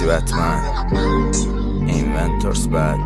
باشی بتمن اینونتورز بد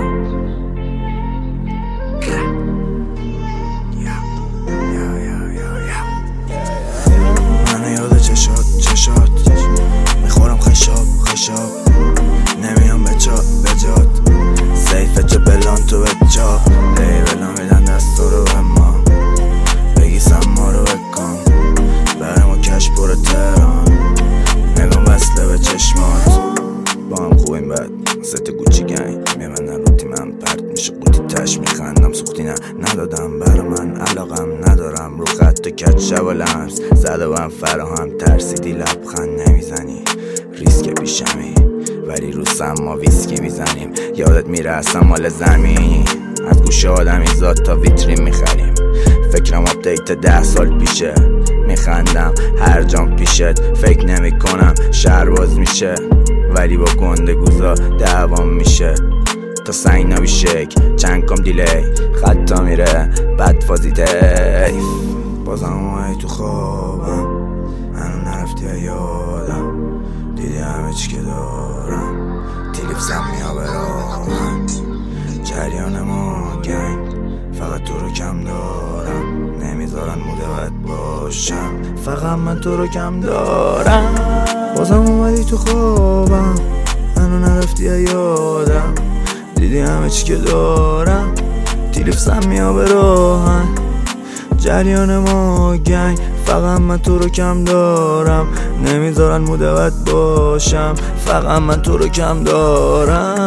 منو یاد چشات میخورم خشاب نمیام به جات سیفه چه بلان تو به جا لیبلان میدن دستو رو به ما بگی سما رو بکن برای ما کش پر تهران نگم بسته به چشمات با هم خوبیم بد ست گوچی گنگ میمندن رو تیمم پرد میشه قوطی تش میخندم سوختی ندادم برا من علاقم ندارم رو خط و کت شب و لمس زده و هم فراهم ترسیدی لبخند نمیزنی ریسک پیشمی ولی رو سما ویسکی میزنیم یادت میره اصلا مال زمینی از گوشه آدمی زاد تا ویترین میخریم فکرم آپدیت 10 سال پیشه میخندم هر جام پیشت فکر نمی کنم شهر باز میشه ولی با گنده گوزا دعوام میشه تا سنگ نبی شک چند کم دیلی خطا میره بد فازی دیف بازم اومدی تو خوابم هنو نرفتی یادم دیدی همه چی که دارم تیلیفزم میابه راهم جریان ما گنگ فقط تو رو کم دارم نمیذارن مدوت باشم فقط من تو رو کم دارم بازم اومدی تو خوابم منو نرفتی یادم دیدی همه چی که دارم تیلیفزم میابه راهم جریان ما گنگ فقط من تو رو کم دارم نمیذارن مدوت باشم فقط من تو رو کم دارم